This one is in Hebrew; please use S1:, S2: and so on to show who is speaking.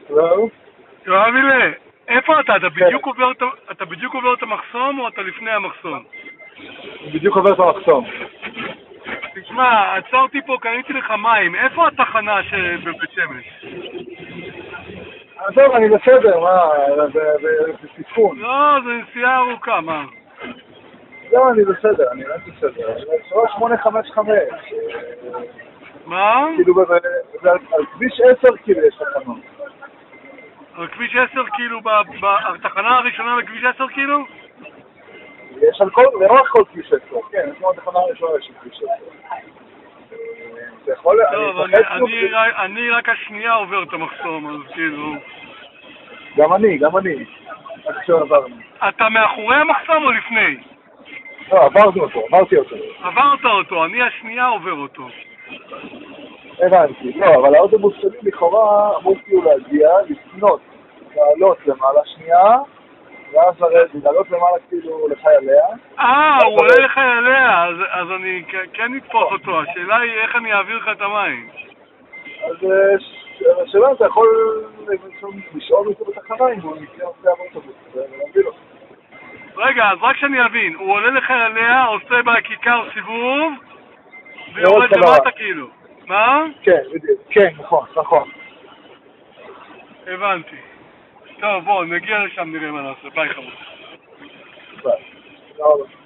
S1: לא?
S2: יואבילה, איפה אתה? אתה בדיוק עובר את המחסום או אתה לפני המחסום?
S1: בדיוק עובר את המחסום.
S2: תשמע, עצרתי פה, קניתי לך מים. איפה התחנה בבית שמש?
S1: טוב, אני בסדר, מה? זה סיכון.
S2: לא, זה נסיעה ארוכה, מה?
S1: לא, אני בסדר, אני רק בסדר. 3855.
S2: מה?
S1: כאילו, על כביש 10 כאילו יש תחנות.
S2: על כביש 10 כאילו, בתחנה הראשונה לכביש 10 כאילו?
S1: יש על כל, לאורך כל כביש 10, כן, יש כמו התחנה הראשונה של כביש 10. זה יכול,
S2: טוב, אני רק השנייה עובר את המחסום, אז כאילו...
S1: גם אני. רק שעברנו.
S2: אתה מאחורי המחסום או לפני?
S1: לא, עברתי אותו.
S2: עברת אותו, אני השנייה עובר אותו.
S1: הבנתי, לא, אבל האוטובוס שלי לכאורה אמור כאילו להגיע, לפנות, לעלות למעלה שנייה, ואז לעלות למעלה כאילו לחייליה.
S2: הוא עולה לחייליה, אז אני כן נתפוס אותו. השאלה היא איך אני אעביר לך את המים.
S1: אז השאלה, אתה יכול לשאול אותו בתחנה אם הוא נקרא עושה האוטובוס, ולהביא לו.
S2: רגע, אז רק שאני אבין, הוא עולה לחייליה, עושה בכיכר סיבוב, ויורד למטה כאילו. מה?
S1: כן, בדיוק. כן, נכון.
S2: הבנתי. טוב, בוא, נגיע לשם, נראה מה נעשה. ביי חמוד.
S1: ביי.